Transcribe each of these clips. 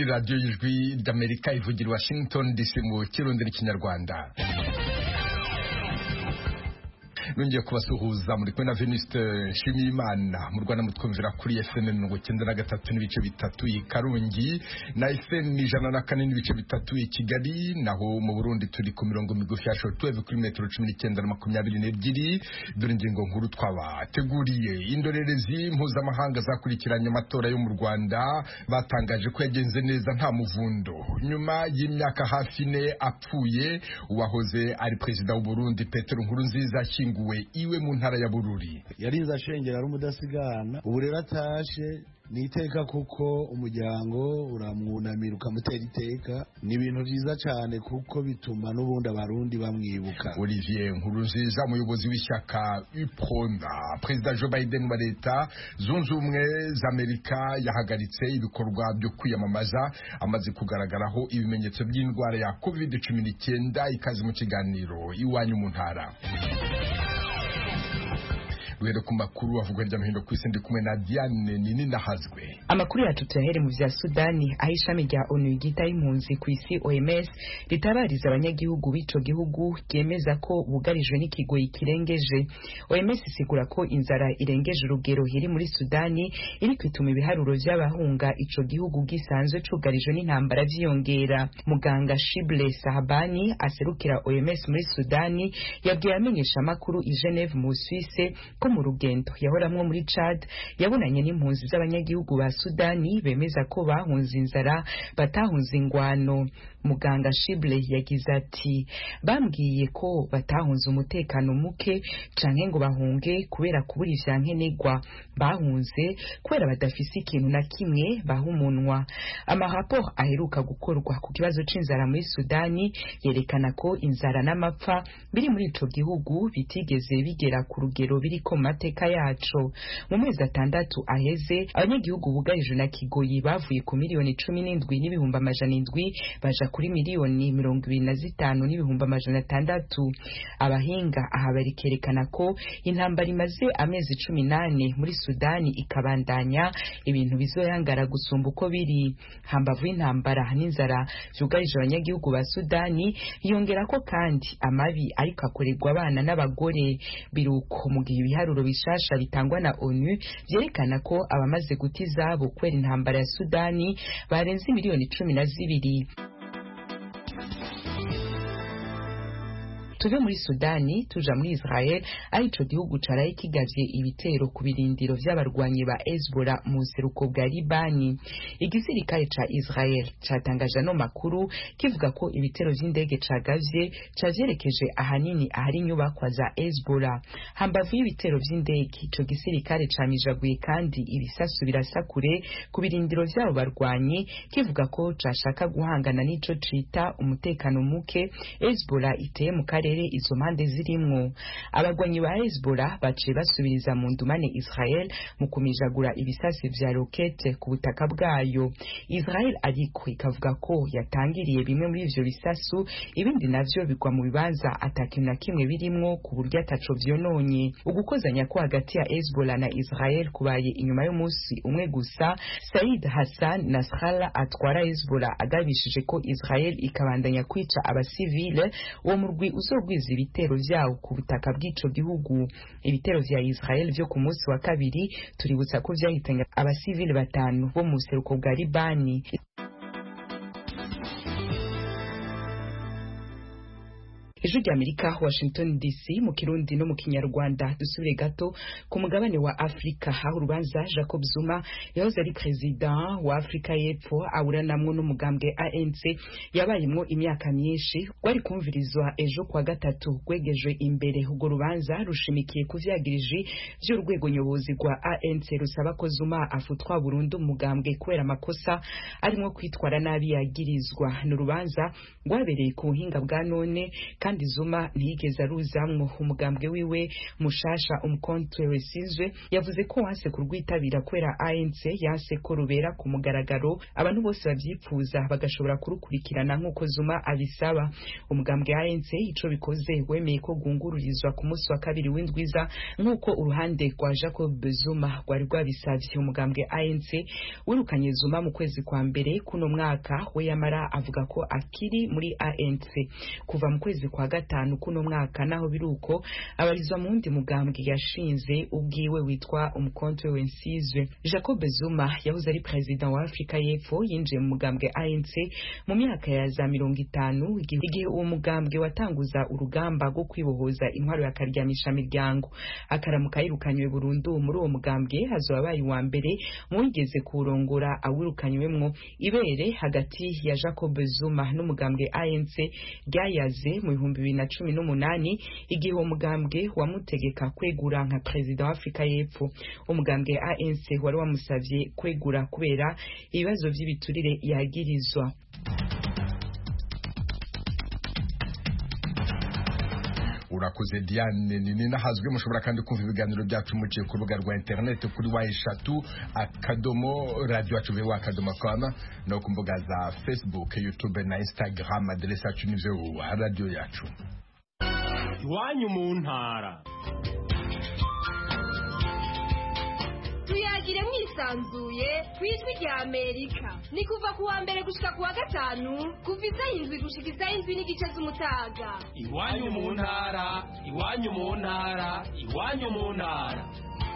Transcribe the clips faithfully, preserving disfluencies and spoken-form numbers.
radio y'ijwi ry'Amerika ivugira Washington D C mu kirundi n'ikinyarwanda. Nongeye kubasuhuza muri kumwe na Venuste Nshimiyimana mu Rwanda mutwumvira kuri F M mirongo icyenda na gatatu n'ibice bitatu i Karungi na F M ijana na kane n'ibice bitatu i Kigali, naho mu Burundi turi ku mirongo migufi ya shortwave kuri metero cumi n'icyenda na makumyabiri n'ebyiri. Dore ingingo nkuru twabateguriye. Indorerezi mpuzamahanga zakurikiranye amatora yo mu Rwanda batangaje ko yagenze neza nta muvundo. Nyuma y'imyaka hafi ine apfuye, uwahoze ari perezida w'u Burundi Petero Nkurunziza ashyinguwe iwe mu ntara ya Bururi. Yarinze ashengera ari umudasigana, ubu rero atashe niteka kuko umuryango uramwunamira ukamutera iteka. Ni ibintu byiza cyane kuko bituma n'ubundi abarundi bamwibuka. Olivier Nkurunziza, umuyobozi w'ishyaka U P R O N A. Perezida Joe Biden wa leta zunze ubumwe za Amerika yahagaritse ibikorwa byo kwiyamamaza amaze kugaragaraho ibimenyetso by'indwara ya covid cumi n'icyenda. Ikaze mu kiganiro iwanyu mu ntara. Duhere ku makuru avugwa hirya no hino ku isi, ndi kumwe na Diane Nini Nahazwe. Amakuru yacu tuyahere mu vya Sudani, aho ishami rya ONU ryita impunzi ku isi O M S ritabariza abanyagihugu b'ico gihugu ryemeza ko bugarijwe n'ikigoyi kirengeje. O M S isigura ko inzara irengeje urugero iri muri Sudani iri kwituma ibiharuro vy'abahunga ico gihugu gisanzwe cugarijwe n'intambara vyiyongera. Muganga Shible Sahabani aserukira O M S muri Sudani yabwiye amenyesha amakuru i Geneve mu Suisse ko mu rugendo yahoramwo muri Chad yabonanye n'impunzi z'abanyagihugu ba Sudani bemeza ko bahunze inzara batahunze ingwano. Muganga Shible yagize ati bambwiye ko batahunze umutekano muke canke ngo bahunge kubera kubura ivyankenegwa, bahunze kubera badafise ikintu na kimwe bahumunwa. Amaraporo aheruka gukorwa ku kibazo c'inzara muri Sudani yerekana ko inzara n'amapfa biri muri ico gihugu bitigeze bigera ku rugero biri ko mateka yaco. Mu mezi atandatu aheze abanyagihugu bugarijwe na kigoyi bavuye ku miliyoni cumi n'indwi n'ibihumbi amajana indwi baja kuri miliyoni mirongo ibiri na zitanu n'ibihumbi amajana atandatu. Abahinga aha barikerekana ko intambara imaze amezi cumi nane muri Sudani ikabandanya, ibintu bizoyangara gusumba uko biri. Hambavu y'intambara n'inzara vyugarije abanyagihugu ba Sudani, yongera ko kandi amabi ariko akorerwa abana n'abagore. Biruko mu gihe ibiharuro bishasha bitangwa na ONU vyerekana ko abamaze guta izabo kwera intambara ya Sudani barenze miliyoni cumi na zibiri. Tuve muri Sudani tuja muri Israel, ari ico gihugu caraye kigavye ibitero ku birindiro vy'abarwanyi ba Hezbollah mu nseruko bwa Libani. Igisirikare ca Israel catangaje no makuru kivuga ko ibitero vy'indege cagavye cavyerekeje ahanini ahari inyubakwa za Hezbollah. Hambavu y'ibitero vy'indege, ico gisirikare camijaguye kandi ibisasu birasakure ku birindiro vy'abo barwanyi, kivuga ko cashaka guhangana n'ico cita umutekano muke Hezbollah iteye mu karere izo mpande zirimwo. Abagwanyi ba Hezbollah baciye basubiriza mu ndumane Israel mu kumijagura ibisasi vya rokete ku butaka bwayo. Israel ariko ikavuga ko yatangiriye bimwe muri ivyo bisasu, ibindi navyo bigwa mu bibanza atakintu na kimwe birimwo ku buryo ataco vyononye. Ugukozanya ko hagati ya Hezbollah na Israel kubaye inyuma y'umunsi umwe gusa. Said Hassan Nasrallah atwara Hezbollah agabishije ko Israel ikabandanya kwica abasivile, uwo murwi uzogwiza ibitero vyawo ku butaka bw'ico gihugu. Ibitero vya Israel vyo ku munsi wa kabiri tuributsa ko vyahitanye abasivile batanu bo mu seruko bwa Libani. Ijwi ry'Amerika, Washington D C, mu Kirundi no mu Kinyarwanda. Dusubire gato ku mugabane wa Afrika, aho urubanza Jacob Zuma yahoze ari president wa Afrika y'Epfo aburanamwo n'umugambwe A N C yabayimwo imyaka myinshi gwari kumvirizwa ejo kwa gatatu gwegejwe imbere. Ubwo rubanza rushimikiye kuvyagirije vy'urwego nyobozi rwa A N C rusaba ko Zuma afutwa burundu umugambwe kubera amakosa arimo kwitwara nabi yagirizwa. N'urubanza rwabereye ku buhinga bwa none kandi Zuma ntiyigeze aruzamwo. Umugambwe wiwe mushasha umukontre wesizwe yavuze ko wanse kurwitabira kwera A N C yanse ko rubera ku mugaragaro abantu bose bavyipfuza bagashobora kurukurikirana nk'uko Zuma abisaba. Umugambwe A N C ico bikoze wemeye ko gungururizwa ku munsi wa kabiri w'indwiza nk'uko uruhande rwa Jacob Zuma rwari rwabisavye. Umugambwe A N C wirukanye Zuma mu kwezi kwa mbere kuno mwaka, we yamara avuga ko akiri muri A N C kuva mu kwezi kwa gatanu kuno mwaka. Naho biruko abarizwa mu wundi mugambwe yashinze ubwiwe witwa umukontre wensizwe. Jacob Zuma yahoze ari president wa Afrika y'Epfo yinjiye mu mugambwe A N C mu myaka ya za mirongo itanu igihe uwo mugambwe watanguza urugamba rwo kwibohoza intwaro ya karyamisha miryango. Akaramuka yirukanywe burundu muri uwo mugambwe hazoba bayi wa mbere mu wigeze kurongora awirukanywemwo. Ibere hagati ya Jacob Zuma n'umugambwe A N C ryayaze mu bihumbi bibiri na cumi n'umunani igihe uwo mugambwe wamutegeka kwegura nka president wa Afrika y'Epfo. Umugambwe A N C wari wamusavye kwegura kubera ibibazo vy'ibiturire yagirizwa. Urakoze Diane nini nahazwe. Mushobora kandi kumva ibiganiro byacu muciye ku rubuga rwa internet kuri wa eshatu akadomo radio yacu wa akadomo com no ku mbuga za Facebook, YouTube na Instagram. Adresse yacu ni wa radio yacu. Iwanyu mu ntara tuyagire mwisanzuye kwijwi rya Amerika. Ni kuva kuwa mbere gushika kuwa gatanu kuva isaha indwi gushika isaha indwi n'igice z'umutaga. Iwanyu mu ntara, iwanyu mu ntara, iwanyu mu ntara.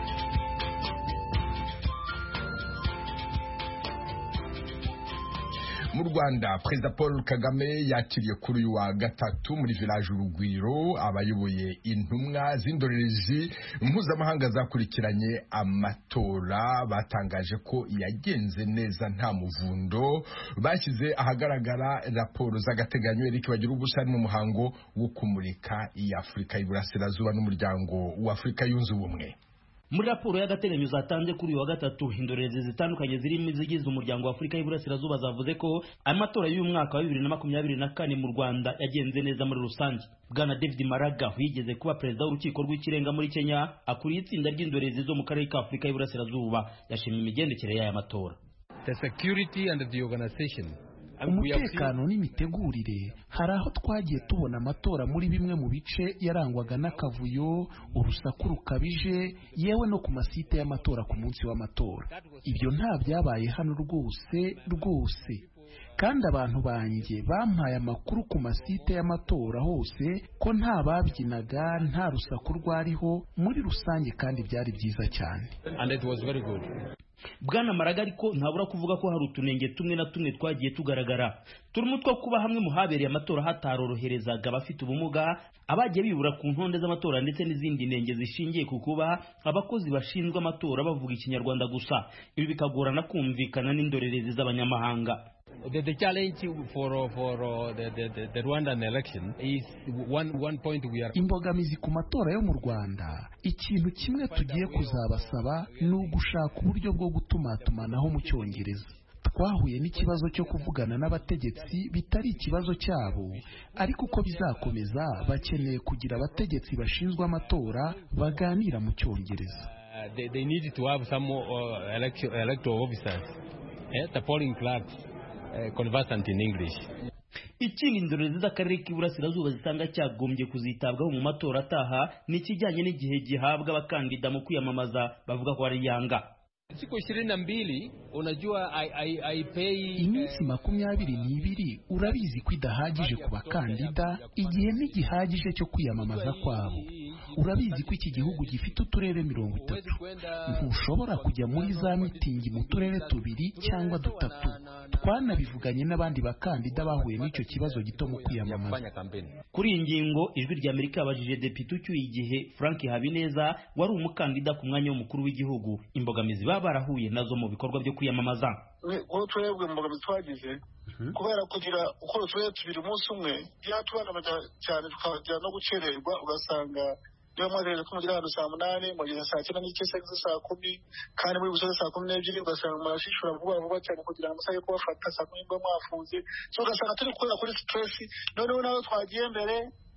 Mu Rwanda Perezida Paul Kagame yakiriye kuri uyu wa gatatu muri village Urugwiro abayoboye intumwa z'indorerezi mpuzamahanga zakurikiranye amatora. Batangaje ko yagenze neza nta muvundo. Bashyize ahagaragara raporo z'agateganyo. Eric bagira ubusa mu muhango wo kumurika iyi Afurika y'Iburasirazuba n'umuryango wa Afurika yunze ubumwe. Muri raporo y'agateganyo zatanze kuri uyu wa gatatu, indorerezi zitandukanye zirimo izigize umuryango wa Afurika y'Iburasirazuba zavuze ko amatora y'uyu mwaka wa bibiri na makumyabiri na kane mu Rwanda yagenze neza muri rusange. Bwana David Maraga wigeze kuba perezida w'urukiko rw'ikirenga muri Kenya, akuriye itsinda ry'indorerezi zo mu karere ka Afurika y'Iburasirazuba, yashimye imigendekere y'aya matora. The security and the organization, umutekano n'imitegurire. Hari aho twagiye tubona amatora muri bimwe mu bice yarangwaga n'akavuyo, urusaku rukabije, yewe no ku masite y'amatora ku munsi w'amatora. Ibyo nta byabaye hano rwose rwose. Kandi abantu banjye bampaye amakuru ku masite y'amatora hose ko nta babyinaga, nta rusaku rwariho muri rusange, kandi byari byiza cyane. And it was very good. Bwana Maraga ariko ntabura kuvuga ko hari utunenge tumwe na tumwe twagiye tugaragara. Turimo two kuba hamwe mu habereye amatora hataroroherezaga abafite ubumuga, abagiye bibura ku ntonde z'amatora, ndetse n'izindi nenge zishingiye ku kuba abakozi bashinzwe amatora bavuga ikinyarwanda gusa. Ibi bikagorana kumvikana n'indorerezi z'abanyamahanga. The, the challenge for for uh, the, the the Rwandan election is one one point we are. Imbogamizi ku matora yo mu Rwanda, ikintu kimwe tugiye kuzabasaba ni ugushaka uburyo bwo gutumatumanaho mu Cyongereza. Twahuye n'ikibazo cyo kuvugana n'abategetsi bitari ikibazo cyabo, ariko uko bizakomeza bakeneye kugira abategetsi bashinzwe amatora baganira mu Cyongereza. Uh, they, they need to have some uh, election, electoral officers, eh, the polling clerks, uh, conversant in English. Ikindi indorerezi z'akarere k'Iburasirazuba zitanga cyagombye kuzitabwaho mu matora ataha n'ikijyanye n'igihe gihabwa abakandida mu kwiyamamaza, bavuga ko ari yanga. Siku ishirini na mbili unajua I, I, I pay iminsi makumyabiri n'ibiri urabizi ko idahagije ku bakandida, igihe ntigihagije cyo kwiyamamaza kwabo. Urabizi ko iki gihugu gifite uturere mirongo itatu. Ntushobora kujya muri za mitingi mu turere tubiri cyangwa dutatu. Twanabivuganye n'abandi bakandida bahuye n'icyo kibazo gito mu kwiyamamaza. Kuri iyi ngingo ijwi rya Amerika yabajije Depite ucyuye igihe Frank Habineza wari umukandida ku mwanya w'umukuru w'igihugu, imbogamizi baba barahuye nazo mu bikorwa byo kwiyamamaza. Ko twebwe imbogamizi twagize kubera kugira uko turere tubiri umunsi umwe byatubana cyane, tukajya no gucererwa, ugasanga niyo mwagereza ko mugira ahantu saa munani mugeze saa cyenda n'igice saa kumi, kandi muri busoze saa kumi n'ebyiri ugasanga murashishura vuba vuba cyane kugira ngo amasaha yo kubafata saa kumi mbe mwafunze. So ugasanga turi gukorera kuri stress, noneho nawe twagiye mbere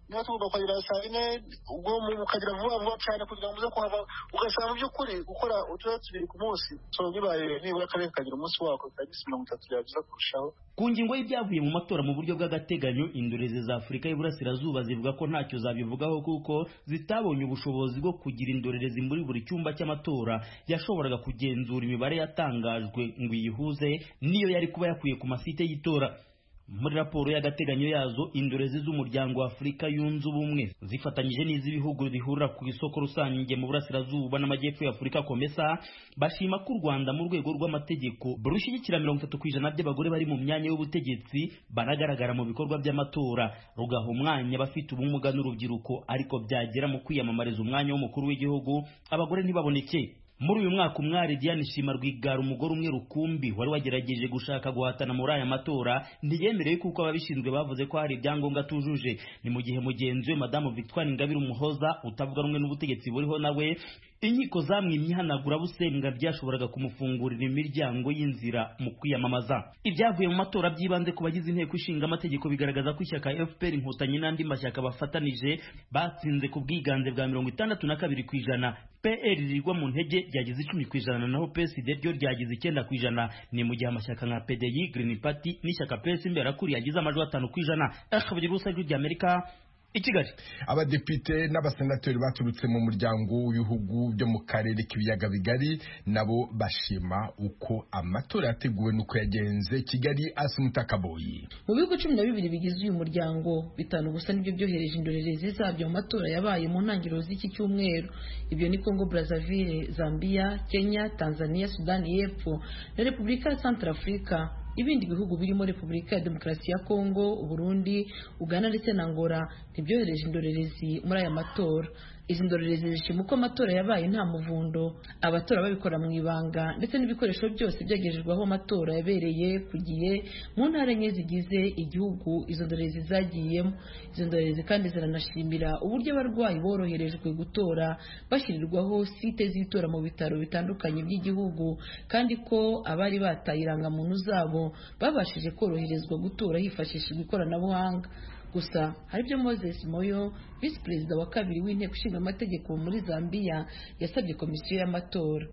niba tugomba kugira saa yine ubwo mukagira vuba vuba cyane kugira ngo muze kuhava ugasanga mu by'ukuri gukora uturere tubiri ku munsi so bibaye nibura akarere kagira umunsi wako kagisi mirongo itatu yagiza kurushaho. Ku ngingo y'ibyavuye mu matora mu buryo bw'agateganyo, indorerezi za Afurika y'Iburasirazuba zivuga ko ntacyo zabivugaho kuko zitabonye ubushobozi bwo kugira indorerezi muri buri cyumba cy'amatora yashoboraga kugenzura imibare yatangajwe ngo iyihuze niyo yari kuba yakuye ku masite y'itora. Muri raporo y'agateganyo yazo, indorerezi z'umuryango wa Afurika yunze ubumwe zifatanyije n'iz'ibihugu bihurira ku isoko rusange mu burasirazuba n'amajyepfo ya Afurika komesa bashima ko u Rwanda mu rwego rw'amategeko burushyigikira mirongo itatu ku ijana by'abagore bari mu myanya y'ubutegetsi banagaragara mu bikorwa by'amatora, rugaha umwanya bafite ubumuga n'urubyiruko, ariko byagera mu kwiyamamariza umwanya w'umukuru w'igihugu abagore ntibaboneke. Muri uyu mwaka umwari Diane Shima Rwigara, umugore umwe rukumbi wari wagerageje gushaka guhatana muri aya matora, ntiyemereye kuko ababishinzwe bavuze ko hari ibyangombwa atujuje. Ni mu gihe mugenzi we Madamu Victoire Ingabire Umuhoza utavuga rumwe n'ubutegetsi buriho nawe inkiko zamwimye ihanagura busembwa byashoboraga kumufungurira imiryango y'inzira mu kwiyamamaza. Ibyavuye mu matora byibanze ku bagize inteko ishinga amategeko bigaragaza ko ishyaka F P R Inkotanyi n'andi mashyaka bafatanije batsinze ku bwiganze bwa mirongo itandatu na kabiri ku ijana. P R ririgwa mu ntege ryagize icumi ku ijana, naho P S D ryo ryagize icyenda ku ijana. Ni mu gihe amashyaka nka P D I, Green Party n'ishyaka P S Imberakuri yagize amajwi atanu ku ijana. Akabagira ubusa ry'Amerika i Kigali. Abadepite n'abasenateri baturutse mu muryango w'ibihugu byo mu karere k'ibiyaga bigari nabo bashima uko amatora yateguwe nuko yagenze. Kigali, Asumta Kaboyi. Mu bihugu cumi na bibiri bigize uyu muryango, bitanu gusa nibyo byohereje indorerezi zabyo mu matora yabaye mu ntangiriro z'iki cyumweru. Ibyo ni Congo Brazzaville, Zambia, Kenya, Tanzania, Sudani y'Epfo na Repubulika ya Centrafrica. Ibindi bihugu birimo Repubulika ya Demokarasi ya Kongo, Burundi, Uganda ndetse na Angola ntibyohereje indorerezi muri aya matora. Izi ndorerezi zishima uko amatora yabaye nta muvundo, abatora babikora mu ibanga ndetse n'ibikoresho byose byagejejweho amatora yabereye ku gihe mu ntara enye zigize igihugu izo ndorerezi zagiyemo. Izo ndorerezi kandi ziranashimira uburyo abarwayi boroherejwe gutora bashyirirwaho site z'itora mu bitaro bitandukanye by'igihugu, kandi ko abari bataye irangamuntu zabo babashije koroherezwa gutora hifashishijwe ikoranabuhanga. Gusa hari ibyo Moses Moyo, visi perezida wa kabiri w'inteko ishinga amategeko muri Zambia, yasabye komisiyo y'amatora.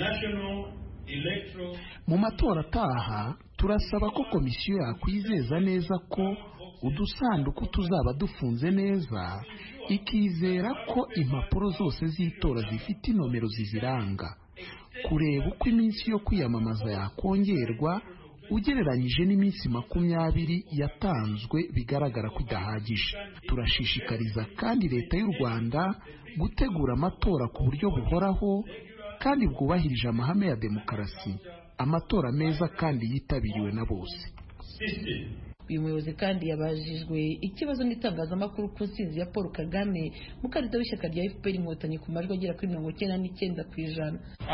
Mu matora ataha turasaba ko komisiyo yakwizeza neza ko udusanduku tuzaba dufunze neza, ikizera ko impapuro zose z'itora zifite inomero ziziranga, kureba uko iminsi yo kwiyamamaza yakongerwa ugereranyije n'iminsi makumyabiri yatanzwe bigaragara ko idahagije. Turashishikariza kandi leta y'u Rwanda gutegura amatora ku buryo buhoraho kandi bwubahirije amahame ya demokarasi, amatora meza kandi yitabiriwe na bose. Uyu muyobozi kandi yabajijwe ikibazo n'itangazamakuru ku nsinzi ya Paul Kagame, mukandida w'ishyaka rya F P R Inkotanyi, ku majwi agera kuri mirongo icyenda n'icyenda ku ijana.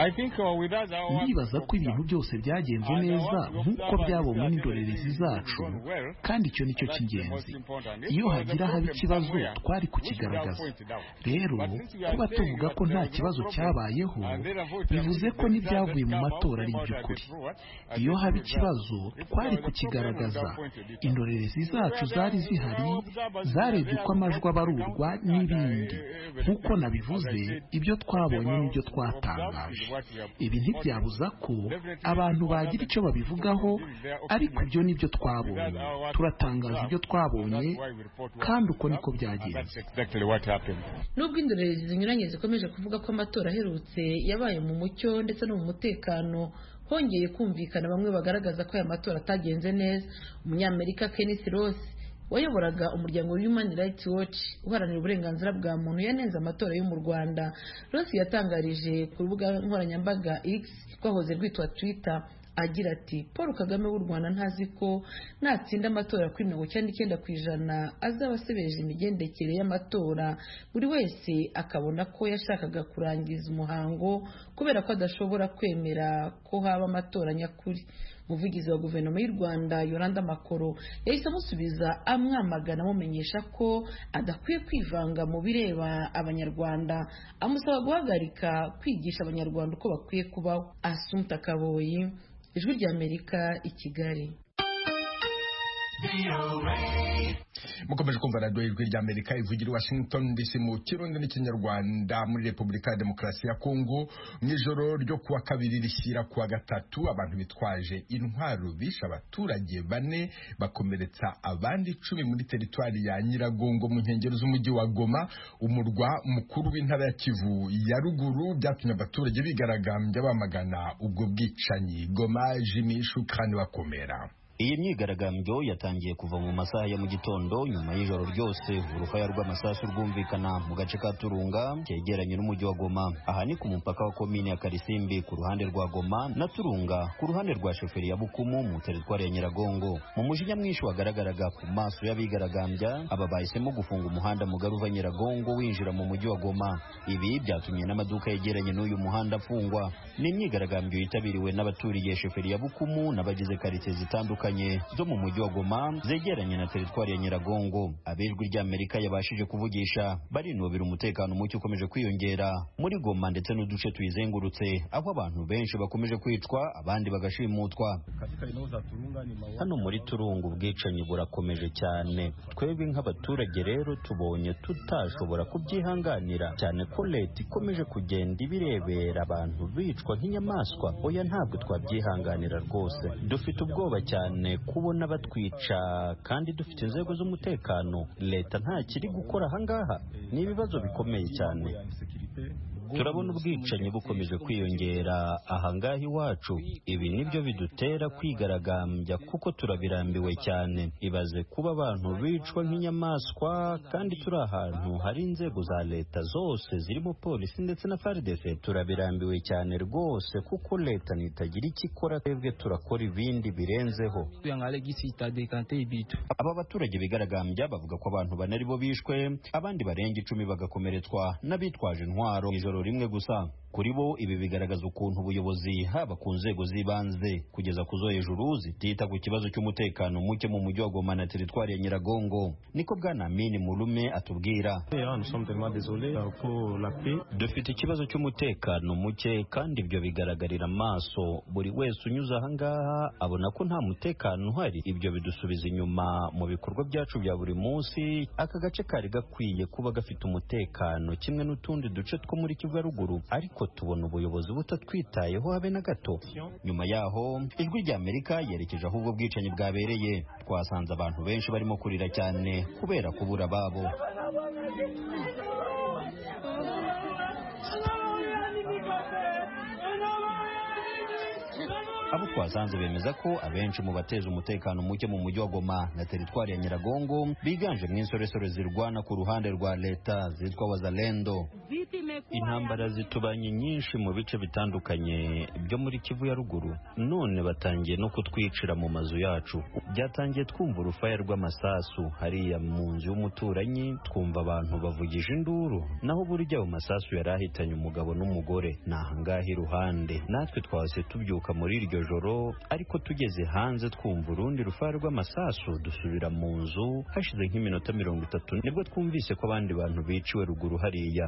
Ndibaza ko ibintu byose byagenze neza nk'uko byabonwe n'indorerezi zacu, kandi icyo nicyo cy'ingenzi. Iyo hagira haba ikibazo twari kukigaragaza. Rero kuba tuvuga ko nta kibazo cyabayeho bivuze ko n'ibyavuye mu matora ari iby'ukuri. Iyo haba ikibazo twari kukigaragaza. Indorerezi zacu zari zihari, zarebye uko amajwi abarurwa n'ibindi. Nk'uko nabivuze, ibyo twabonye n'ibyo twatangaje. Ibi ntibyabuza ko abantu bagira icyo babivugaho, ariko ibyo nibyo twabonye. Turatangaza ibyo twabonye, kandi uko niko byagenze. Nubwo indorerezi zinyuranye zikomeje kuvuga ko amatora aherutse yabaye mu mucyo ndetse no mu mutekano, hongeye kumvikana bamwe bagaragaza ko aya matora atagenze neza. Umunyamerika Kenneth Ross wayoboraga umuryango Human Rights Watch uharanira uburenganzira bwa muntu yanenze amatora yo mu Rwanda. Ross yatangarije ku rubuga nkoranyambaga X rwahoze rwitwa Twitter agira ati, Paul Kagame w'u Rwanda ntazi ko natsinda amatora kuri mirongo icyenda n'icyenda ku ijana azaba asebeje imigendekere y'amatora, buri wese akabona ko yashakaga kurangiza umuhango kubera ko adashobora kwemera ko haba amatora nyakuri. Umuvugizi wa guverinoma y'u Rwanda Yolanda Makoro yahise amusubiza amwamagana amumenyesha ko adakwiye kwivanga mu bireba abanyarwanda, amusaba guhagarika kwigisha abanyarwanda uko bakwiye kubaho. Asumta Kaboyi, Ijwi ry'Amerika i Kigali. mukomeje kumva radiyo ijwi ry'Amerika ivugira i Washington D C mu kirundi n'ikinyarwanda. Muri Repubulika ya Demokarasi ya Kongo mu ijoro ryo kuwa kabiri rishyira kuwa gatatu abantu bitwaje intwaro bishe abaturage bane bakomeretsa abandi icumi muri teritwari ya Nyiragongo mu nkengero z'umujyi wa Goma, umurwa mukuru w'intara ya Kivu ya ruguru. Byatumye abaturage bigaragambya bamagana ubwo bwicanyi. Goma, Jimmy Shukrani Bakomera. Iyi myigaragambyo yatangiye kuva mu masaha ya mu gitondo nyuma y'ijoro ryose urufaya rw'amasasu rwumvikana mu gace ka Turunga cyegeranye n'umujyi wa Goma. Aha ni ku mupaka wa komine ya Karisimbi ku ruhande rwa Goma na Turunga ku ruhande rwa sheferi ya Bukumu mu teritwari ya Nyiragongo. Mu mujinya mwinshi wagaragaraga ku maso y'abigaragambya, aba bahisemo gufunga umuhanda mugari uva Nyiragongo winjira mu mujyi wa Goma. Ibi byatumye n'amaduka yegeranye n'uyu muhanda afungwa. Ni imyigaragambyo yitabiriwe n'abaturiye sheferi ya Bukumu n'abagize quartier zitandukanye zo mu mujyi wa Goma zegeranye na teritwari ya Nyiragongo. Abijwi ry'Amerika yabashije kuvugisha barinubira umutekano muke ukomeje kwiyongera muri Goma ndetse n'uduce tuyizengurutse, aho abantu benshi bakomeje kwicwa abandi bagashimutwa. Hano muri Turunga ubwicanyi burakomeje cyane. Twebwe nk'abaturage rero tubonye tutashobora kubyihanganira cyane ko leta ikomeje kugenda ibirebera abantu bicwa nk'inyamaswa. Oya, ntabwo twabyihanganira rwose. Dufite ubwoba cyane kubona batwica kandi dufite inzego z'umutekano. Leta nta kiri gukora ahangaha. Ni ibibazo bikomeye cyane. Turabona ubwicanyi bukomeje kwiyongera ahangaha iwacu. Ibi nibyo bidutera kwigaragambya kuko turabirambiwe cyane. Ibaze kuba abantu bicwa nk'inyamaswa kandi turi ahantu hari inzego za leta zose zirimo polisi ndetse na F A R D C. Turabirambiwe cyane rwose kuko leta nitagira icyo ikora, twebwe turakora ibindi birenzeho. Aba baturage bigaragambya bavuga ko abantu bane ari bo bishwe, abandi barenga icumi bagakomeretswa n'abitwaje intwaro ijoro rimwe gusa. Kuri bo ibi bigaragaza ukuntu ubuyobozi haba ku nzego z'ibanze kugeza ku zo hejuru zitita ku kibazo cy'umutekano muke mu mujyi wa Goma na teritwari ya Nyiragongo. Niko Bwana Amini Mulume atubwira. Dufite ikibazo cy'umutekano muke kandi ibyo bigaragarira amaso. Buri wese unyuze ahangaha abona ko nta mutekano uhari. Ibyo bidusubiza inyuma mu bikorwa byacu bya buri munsi. Aka gace kari gakwiye kuba gafite umutekano kimwe n'utundi duce two muri Kivu ya ruguru, ariko tubona ubuyobozi butatwitayeho habe na gato. Nyuma yaho ijwi ry'Amerika yerekeje aho ubwo bwicanyi bwabereye. Twasanze abantu benshi barimo kurira cyane kubera kubura babo. Abo twasanze bemeza ko abenshi mu bateza umutekano muke mu mujyi wa Goma na teritwari ya Nyiragongo biganje mu insoresore zirwana ku ruhande rwa leta zitwa Wazalendo. Intambara zitubanye nyinshi mu bice bitandukanye byo muri Kivu ya ruguru. None batangiye no kutwicira mu mazu yacu. Byatangiye twumva urufaya rw'amasasu hariya mu nzu y'umuturanyi, twumva abantu bavugije induru, naho burya ayo masasu yarahitanye umugabo n'umugore. Nahangaha iruhande natwe twase tubyuka muri iryo joro, ariko tugeze hanze twumva urundi rufaya rw'amasasu dusubira mu nzu. Hashize nk'iminota mirongo itatu nibwo twumvise ko abandi bantu biciwe ruguru hariya.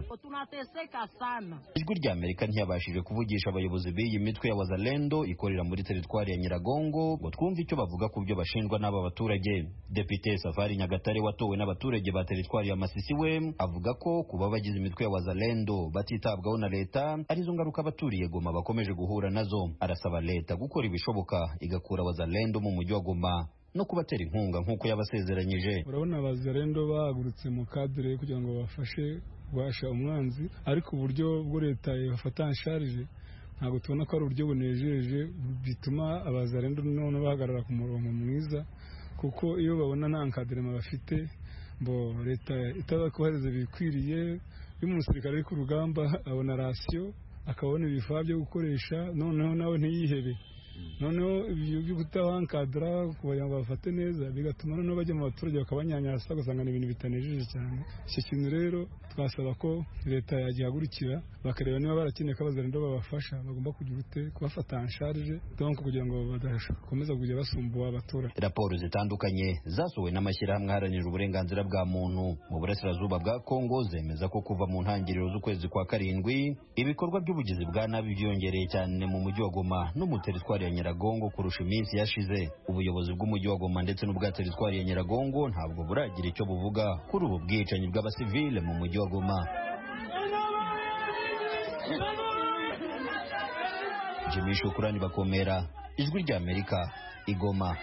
Ijwi ry'Amerika ntiyabashije kuvugisha abayobozi b'iyi mitwe ya Wazalendo ikorera muri teritwari ya Nyiragongo ngo twumve icyo bavuga ku byo bashinjwa n'aba baturage. Depite Safari Nyagatare watowe n'abaturage ba teritwari ya Masisi we avuga ko kuba bagize imitwe ya Wazalendo batitabwaho na leta arizo ngaruka abaturiye Goma bakomeje guhura nazo. Arasaba leta gukora ibishoboka igakura Wazalendo mu mujyi wa Goma no kubatera inkunga nk'uko yabasezeranyije. Urabona Wazalendo bahagurutse mu kadire kugira ngo bafashe guhasha umwanzi, ariko uburyo bwo leta yafata nsharije ntabwo tubona ko ari uburyo bunejeje bituma Abazalendo none bahagarara ku murongo mwiza, kuko iyo babona nta nkadirema bafite bo leta itabakohereza bikwiriye. Iyo umusirikare ari ku rugamba abona rasiyo akabona ibifaa byo gukoresha, noneho nawe ntiyihebe. Noneho ibyo byo kutabankadira kugira ngo bafate neza bigatuma noneho bajya mu baturage bakabanyanyasa ugasanga ni ibintu bitanejeje cyane. Icyo kintu rero twasaba ko leta yagihagurukira bakareba niba barakeneye ko Abazalendo babafasha, bagomba kugira ute kubafata nsharije donc kugira ngo badakomeza kujya basumbuwa abaturage. Raporo zitandukanye zasohowe n'amashyirahamwe aharanira uburenganzira bwa muntu mu burasirazuba bwa Kongo zemeza ko kuva mu ntangiriro z'ukwezi kwa karindwi ibikorwa by'ubugizi bwa nabi byongereye cyane mu mujyi wa Goma no mu teritwari ya Nyiragongo kurusha iminsi yashize. Ubuyobozi bw'umujyi wa Goma ndetse n'ubwa teritwari ya Nyiragongo ntabwo buragira icyo buvuga kuri ubu bwicanyi bw'abasivile mu mujyi wa Goma. Jimmy Shukrani Bakomera, Ijwi rya Amerika, Igoma.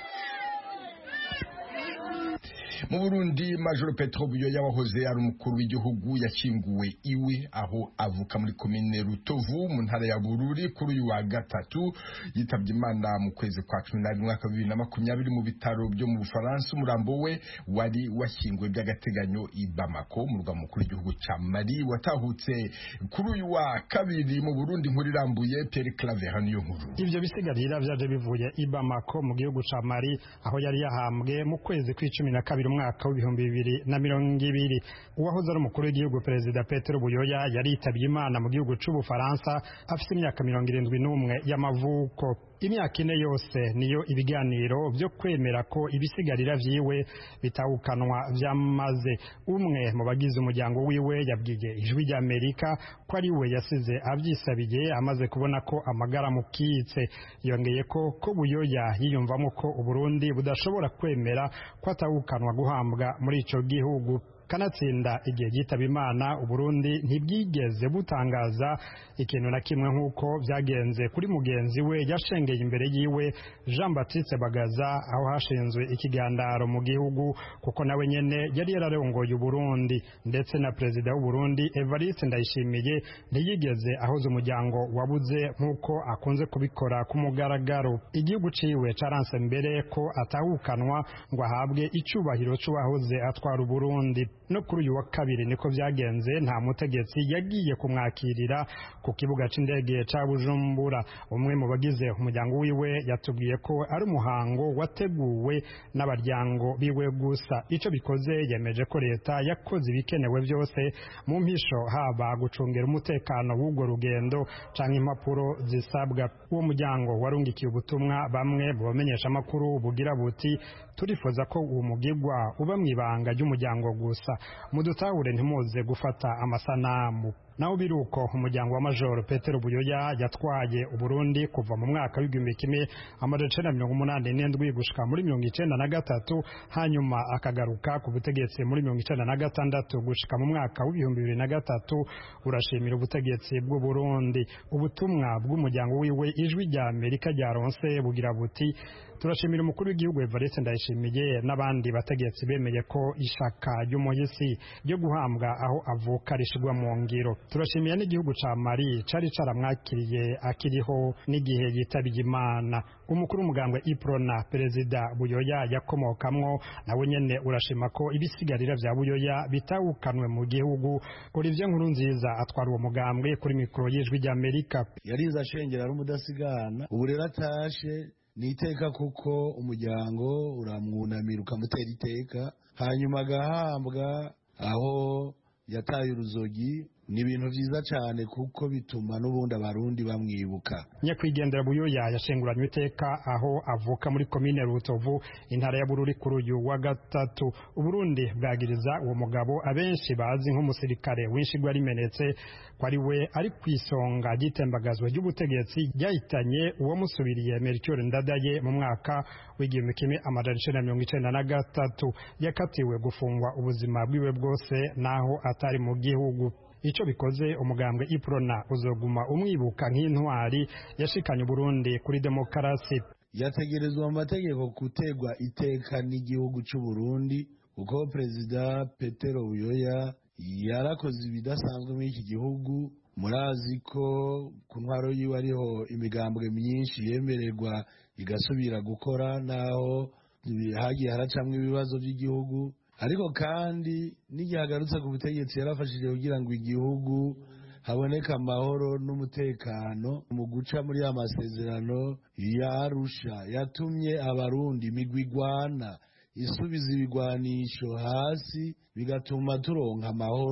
Mu Burundi Major Petro Buyoya wahoze ari umukuru w'igihugu yashyinguwe iwe aho avuka muri komine Rutovu mu ntara ya Bururi kuri uyu wa gatatu. Yitabye Imana mu kwezi kwa cumi na rimwe mwaka bibiri na makumyabiri mu bitaro byo mu Bufaransa. Umurambo we wari washyinguwe by'agateganyo i Bamako mu murwa mukuru w'igihugu ca Mali. Watahutse kuri uyu wa kabiri mu Burundi. Nkuru irambuye Pierre Claver niyo nkuru. Ivyo bisigarira vyaje bivuye i Bamako mu gihugu ca Mali aho yari yahambwe mu kwezi kw'icumi na kabiri umwaka w'ibihumbi bibiri na mirongo ibiri. Uwahoze ari umukuru w'igihugu Perezida Petero Buyoya yaritabye Imana mu gihugu c'Ubufaransa afite imyaka mirongo irindwi n'umwe y'amavuko. Imyaka ine yose niyo ibiganiro byo kwemera ko ibisigarira vyiwe bitawukanwa vyamaze. Umwe mu bagize umuryango wiwe yabwiye Ijwi rya Amerika ko ari we yasize avyisabiye amaze kubona ko amagara mukitse. Yongeye ko ko Buyoya yiyumvamo ko Uburundi budashobora kwemera ko atawukanwa guhambwa muri ico gihugu. Kanatsinda igihe gitaba Imana Uburundi ntibwigeze butangaza ikintu na kimwe nk'uko byagenze kuri mugenzi we yashengeye imbere yiwe Jean Baptiste Bagaza aho hashinzwe ikigandaro mu gihugu kuko nawe nyene yari yararongoye Uburundi. Ndetse na Perezida w'Uburundi Evariste Ndayishimiye ntiyigeze ahoza umuryango wabuze nk'uko akunze kubikora ku mugaragaro. Igihugu ciwe caranse mbere ko atahukanwa ngo ahabwe icubahiro c'uwahoze atwara Uburundi. No kuri uyu wa kabiri niko vyagenze, nta mutegetsi yagiye kumwakirira ku kibuga c'indege ca Bujumbura. Umwe mu bagize umuryango wiwe yatubwiye ko ari umuhango wateguwe n'abaryango biwe gusa. Ico bikoze yemeje ko leta yakoze ibikenewe byose mu mpisho, haba gucungera umutekano w'ubwo rugendo canke impapuro zisabwa. Uwo muryango warungikiye ubutumwa bamwe mu bamenyesha amakuru bugira buti turifuza ko uwo mugigwa uba mwibanga ry'umuryango gusa, mudutahure ntimuze gufata amasanamu. Naho biruko umuryango wa Major Petero Buyoya yatwaye Uburundi kuva mu mwaka w'igihumbi kimwe amajana icenda mirongo umunani n'indwi gushika muri mirongo icenda na gatatu, hanyuma akagaruka ku butegetsi muri mirongo icenda na gatandatu gushika mu mwaka w'ibihumbi bibiri na gatatu. Urashimira ubutegetsi bw'u Burundi. Ubutumwa bw'umuryango wiwe Ijwi rya Amerika ryaronse bugira buti turashimira umukuru w'igihugu Evariste Ndayishimiye n'abandi bategetsi bemeye ko ishaka ry'umuhisi ryo guhambwa aho avuka rishigwa mu ngiro. Turashimiye n'igihugu ca Mali cari caramwakiriye akiriho n'igihe yitabiye Imana. Umukuru w'umugambwe Iprona Perezida Buyoya yakomokamwo nawe nyene urashima ko ibisigarira vya Buyoya bitawukanwe mu gihugu. Olivier Nkurunziza atwara uwo mugambwe kuri mikoro y'Ijwi rya Amerika. Yariza ashengera ari umudasigana, ubu rero atashe ni iteka kuko umuryango uramwunamira ukamutera iteka, hanyuma agahambwa aho yataye uruzogi. Ni ibintu vyiza cyane kuko bituma n'ubundi abarundi bamwibuka. Nyakwigendera Buyoya yashenguranywe iteka aho avuka muri komine Rutovu intara ya Bururi kuri uyu wa gatatu. Uburundi bwagiriza uwo mugabo abenshi bazi nk'umusirikare w'inshigwa rimenetse ko ari we ari kwisonga gitembagazwa ry'ubutegetsi ryahitanye uwo musubiriye Melchior Ndadaye mu mwaka w'igihumbi kimwe amajana icenda mirongo icenda na gatatu. Yakatiwe gufungwa ubuzima bwiwe bwose naho atari mu gihugu. Ico bikoze umugambwe Iprona uzoguma umwibuka nk'intwari yashikanye Burundi kuri demokarasi. Yategerezwa mu mategeko gutegwa iteka n'igihugu cy'u Burundi kuko Perezida Petero Buyoya yarakoze ibidasanzwe muri iki gihugu. Murazi ko ku ntwaro yiwe ariho imigambwe myinshi yemererwa igasubira gukora naho hagiye haracamwe ibibazo by'igihugu, ariko kandi n'igihe agarutse ku butegetsi yarafashije kugira ngo igihugu haboneka amahoro n'umutekano. Mu guca muri ya masezerano yarusha yatumye abarundi imigwigwana isubiza ibigwanisho hasi bigatuma turonka amahoro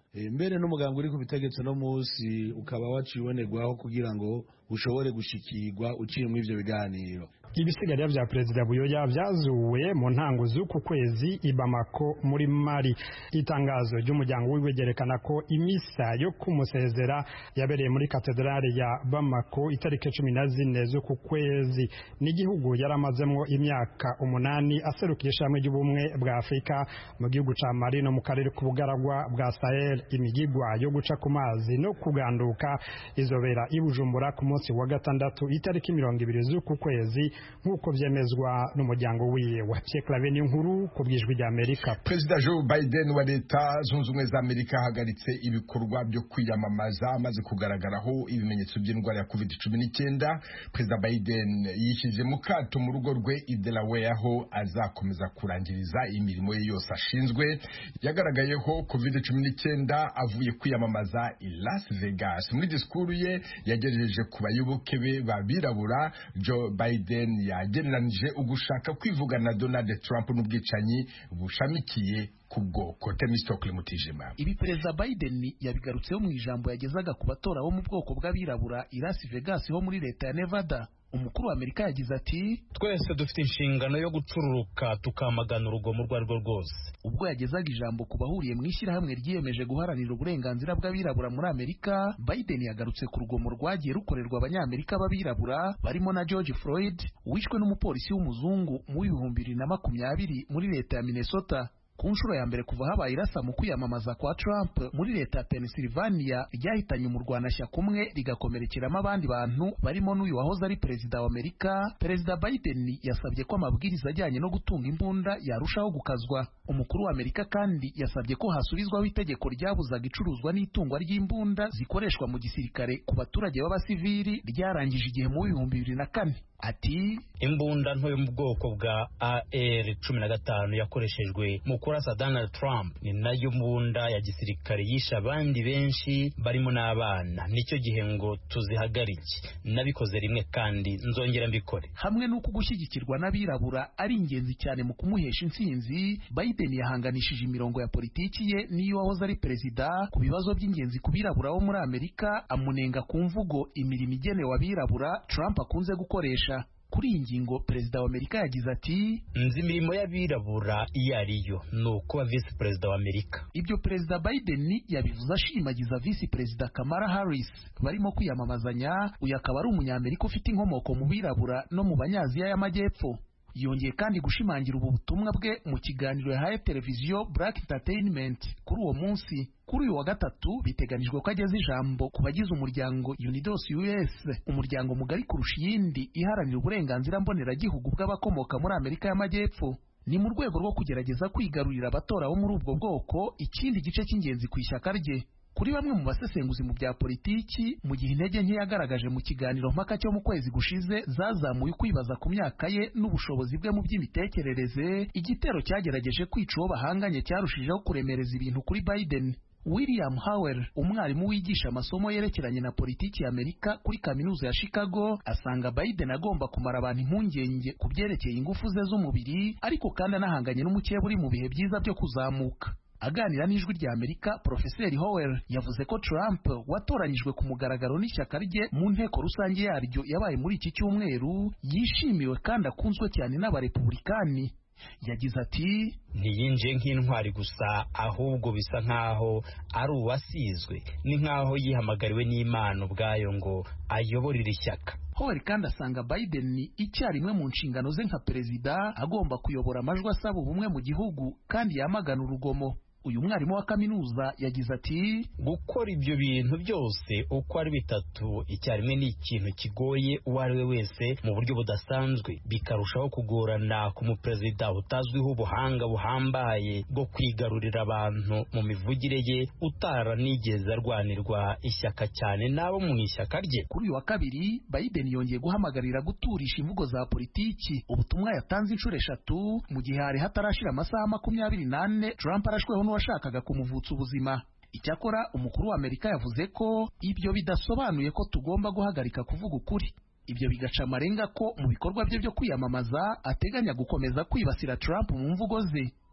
mbere n'umuganga uri ku bitegetse no munsi ukaba wacibonerwaho kugira ngo ushobore gushikirwa uciye muri ivyo biganiro. Ibisigarira vya Perezida Buyoya vyazuwe mu ntango z'uku kwezi i Bamako muri Mali. Itangazo ry'umuryango wiwe ryerekana ko imisa yo kumusezera yabereye muri katedrale ya Bamako itariki cumi na zine z'uku kwezi. N'igihugu yaramazemwo imyaka umunani aserukira ishami ry'ubumwe bwa Afrika mu gihugu ca Mali no mu karere k'ubugaragwa bwa Sahel. Imigigwa yo guca ku mazi no kuganduka izobera i Bujumbura ku munsi wa gatandatu itariki mirongo ibiri z'uku kwezi nk'uko vyemezwa n'umuryango wiwe. Pierre Claver Niyonkuru ku bw'ijwi rya Amerika. Perezida Joe Biden wa leta zunze ubumwe za Amerika ahagaritse ibikorwa byo kwiyamamaza amaze kugaragaraho ibimenyetso by'indwara ya covid cumi n'icyenda. Perezida Biden yishyize mu kato mu rugo rwe i Delaware aho azakomeza kurangiriza imirimo ye yose ashinzwe. Yagaragayeho covid cumi n'icyenda avuye kwiyamamaza i Las Vegas. Muri disikuru ye yagejeje ku bayoboke be babirabura, Joe Biden yagereranije ugushaka kwivugana Donald Trump n'ubwicanyi bushamikiye ku bwoko. Temistokle Mutijima. Ibi Perezida Biden yabigarutseho mu ijambo yagezaga ku batora bo mu bwoko bw'abirabura i Las Vegas ho muri leta ya Nevada. Umukuru wa Amerika yagize ati, twese dufite inshingano yo gucururuka tukamagana urugomo rwo rwo rwose. Ubwo yagezaga ijambo ku bahuriye mu ishyirahamwe ryiyemeje guharanira uburenganzira bw'abirabura muri Amerika, Biden yagarutse ku rugomo rwagiye rukorerwa abanyamerika b'abirabura barimo na George Floyd wishwe n'umupolisi w'umuzungu mu bihumbi bibiri na makumyabiri muri leta ya Minnesota. Ku nshuro ya mbere kuva habaye irasa mu kwiyamamaza kwa Trump muri leta ya Pennsylvania ryahitanye umurwanashyaka umwe rigakomerekeramo abandi bantu barimo n'uyu wahoze ari perezida wa Amerika. Perezida Biden yasabye ko amabwiriza ajyanye no gutunga imbunda yarushaho gukazwa. Umukuru wa Amerika kandi yasabye ko hasubizwaho itegeko ryabuzaga icuruzwa n'itungwa ry'imbunda zikoreshwa mu gisirikare ku baturage b'abasivili ryarangije igihe mu bihumbi bibiri na kane. Ati, imbunda nto yo mu bwoko bwa A R cumi na gatanu yakoreshejwe mu kurasa Donald Trump ni nayo mbunda ya gisirikare yisha abandi benshi barimo n'abana. Nicyo gihe ngo tuzihagarike. Nabikoze rimwe kandi nzongera mbikore. Hamwe n'uko gushyigikirwa n'abirabura ari ingenzi cyane mu kumuhesha intsinzi, Biden yahanganishije imirongo ya politiki ye niyo wahoze ari perezida ku bibazo by'ingenzi ku birabura bo muri Amerika, amunenga ku mvugo imirimo igenewe abirabura Trump akunze gukoresha. Kuri iyi ngingo Perezida wa Amerika yagize ati, nzi imirimo y'abirabura iyo ariyo ni ukuba visi perezida wa Amerika. Ibyo Perezida Biden yabivuze ashimagiza visi perezida Kamala Harris barimo kwiyamamazanya. Uyu akaba ari umunyamerika ufite inkomoko mu birabura no mu banyaziya y'amajyepfo. Yongeye kandi gushimangira ubu butumwa bwe mu kiganiro yahaye televiziyo Black Entertainment kuri uwo munsi. Kuri uyu wa gatatu biteganijwe ko ageze ijambo ku bagize umuryango Unidos U S, umuryango mugari kurusha iyindi iharanira uburenganzira mboneragihugu bw'abakomoka muri Amerika y'Amajyepfo. Ni mu rwego rwo kugerageza kwigarurira abatora bo muri ubwo bwoko, ikindi gice cy'ingenzi ku ishyaka rye. Kuri bamwe mu basesenguzi mu bya politiki, mu gihe intege nke yagaragaje mu kiganiro mpaka cyo mu kwezi gushize zazamuye kwibaza ku myaka ye n'ubushobozi bwe mu by'imitekerereze, igitero cyagerageje kwica uwo bahanganye cyarushijeho kuremereza ibintu kuri Biden. William Howell, umwarimu wigisha amasomo yerekeranye na politiki ya Amerika kuri kaminuza ya Chicago, asanga Biden agomba kumara abantu impungenge ku byerekeye ingufu ze z'umubiri, ariko kandi anahanganye n'umukeba uri mu bihe byiza byo kuzamuka. Aganira n'ijwi rya Amerika, Profeseri Howell yavuze ko Trump watoranyijwe ku mugaragaro n'ishyaka rye mu nteko rusange yaryo yabaye muri iki cyumweru yishimiwe kandi akunzwe cyane n'abarepublikani. Yagize ati, ntiyinjiye nk'intwari gusa ahubwo bisa nkaho ari uwasizwe, ni nkaho yihamagariwe n'Imana ubwayo ngo ayobore iri shyaka. Howell kandi asanga Biden icyarimwe mu nshingano ze nka perezida agomba kuyobora amajwi asaba ubumwe mu gihugu kandi yamagana urugomo. Uyu mwarimu wa kaminuza yagize ati, gukora ibyo bintu byose uko ari bitatu icyarimwe ni ikintu kigoye uwo ari we wese mu buryo budasanzwe, bikarushaho kugorana ku muperezida utazwiho ubuhanga buhambaye bwo kwigarurira abantu mu mivugire ye, utaranigeze arwanirwa ishyaka cyane n'abo mu ishyaka rye. Kuri uyu wa kabiri Biden yongeye guhamagarira guturisha imvugo za politiki, ubutumwa yatanze inshuro eshatu mu gihe hari hatarashira amasaha makumyabiri n'ane Trump arashweho n'uwashakaga kumuvutsa ubuzima. Icyakora umukuru wa Amerika yavuze ko ibyo bidasobanuye ko tugomba guhagarika kuvuga ukuri. Ibyo bigaca amarenga ko mu bikorwa bye byo kwiyamamaza ateganya gukomeza kwibasira Trump mu mvugo ze.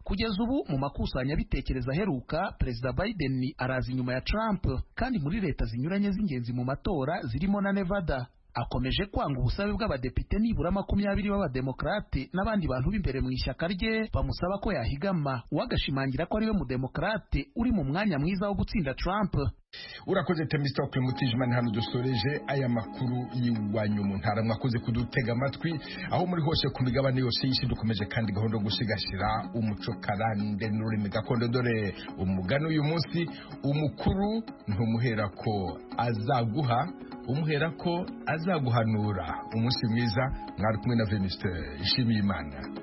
kugeza ubu mu makusanyabitekerezo aheruka perezida Biden araza inyuma ya Trump kandi muri leta zinyuranye z'ingenzi mu matora zirimo na Nevada. Akomeje kwanga ubusabe bw'abadepite nibura makumyabiri b'abademokrate n'abandi bantu b'imbere mu ishyaka rye bamusaba ko yahigama, uwagashimangira ko ariwe mudemokrate uri mu mwanya mwiza wo gutsinda Trump. Urakoze Temistokle Mutijman, hano dusoreje aya makuru y'iwanyu mu ntara. Mwakoze kudutega amatwi aho muri hose ku migabane yose y'isi. Dukomeje kandi gahunda gusigashira umuco karande n'ururimi gakondo. Dore umugani uyu munsi: umukuru ntumuhera ko azaguha, umuhera ko azaguhanura. Umunsi mwiza, mwari kumwe na Venuste Nshimiyimana.